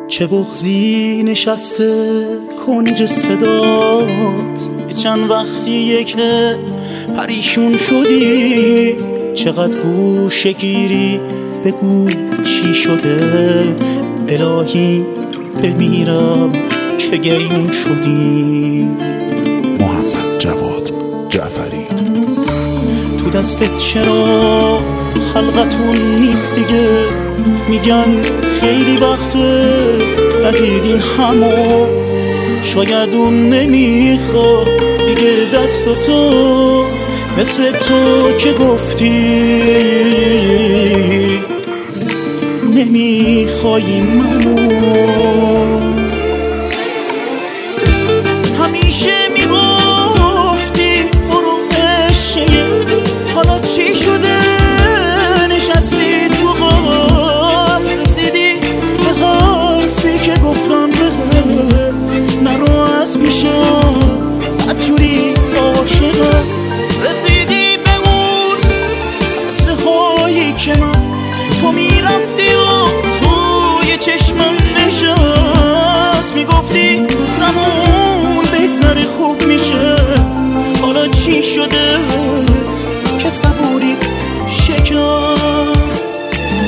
چه بغضی نشسته کنج صدات، چند وقتیه که پریشون شدی، چقدر گوشه گیری بگو چی شده. الهی بمیرم که گریون شدی. محمد جواد جعفری. تو دستت چرا خلقتون نیست دیگه؟ میگن خیلی وقته ندیدین همو، شاید اون نمیخواد دیگه دست تو، مثل تو که گفتی نمیخوای منو. همیشه میگفتی برو عشقه، حالا چی شده؟ نشستی تو غار، رسیدی به حرفی که گفتم بهت، نرو از پیشم بدجوری عاشقم. رسیدی به اون قطرهایی که من تو میرفتی و توی چشمم نشست، میگفتی زمان بگذره خوب میشه. حالا چی شده که صبوری شکست؟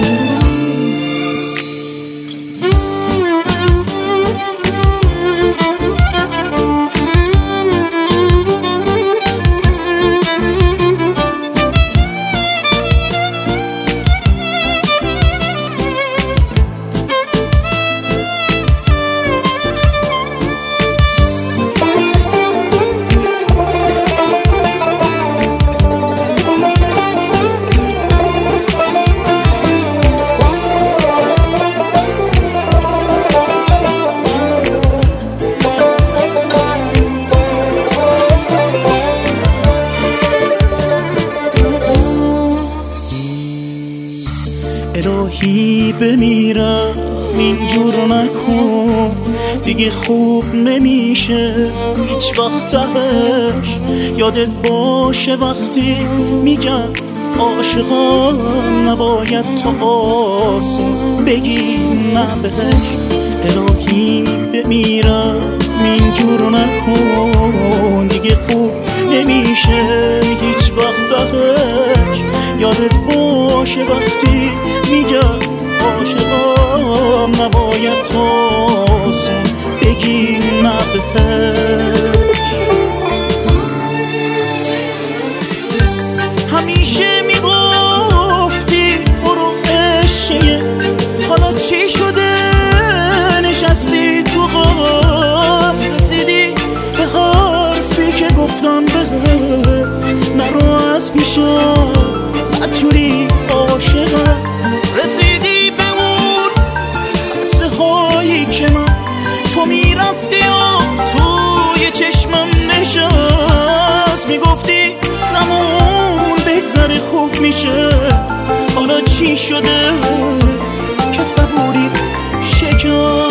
الهی بمیرم اینجور نکن دیگه، خوب نمیشه هیچ وقت تهش. یادت باشه وقتی میگم عاشقان نباید تو آسون بگی نه بهش. الهی بمیرم اینجور نکن دیگه، خوب نمیشه هیچ وقت تهش. یادت باشه وقتی میگم عاشقام نباید تو آسون بگی نه بهش. همیشه میگفتی برو عشقه، حالا چی شده؟ نشستی تو غار، رسیدی به حرفی که گفتم بهت، نرو از پیشم بدجوری عاشقم. رسیدی به اون قطرهایی که من تو میرفتی و توی چشمم نشست، میگفتی زمان بگذره خوب میشه. حالا چی شده که صبوری شکست؟